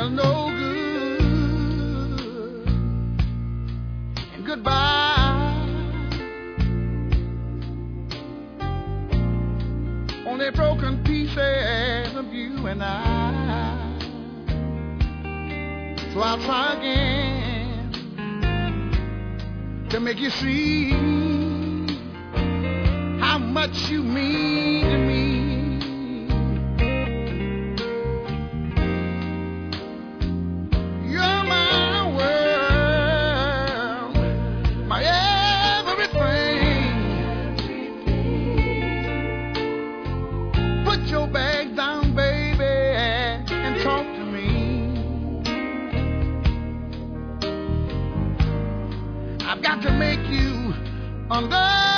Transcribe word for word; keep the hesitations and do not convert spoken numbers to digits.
smell no good. And goodbye, only broken pieces of you and I. So I'll try again to make you see how much you mean to me. You're my world, my everything. Put your bag down, baby, and talk to me. I've got to make you understand.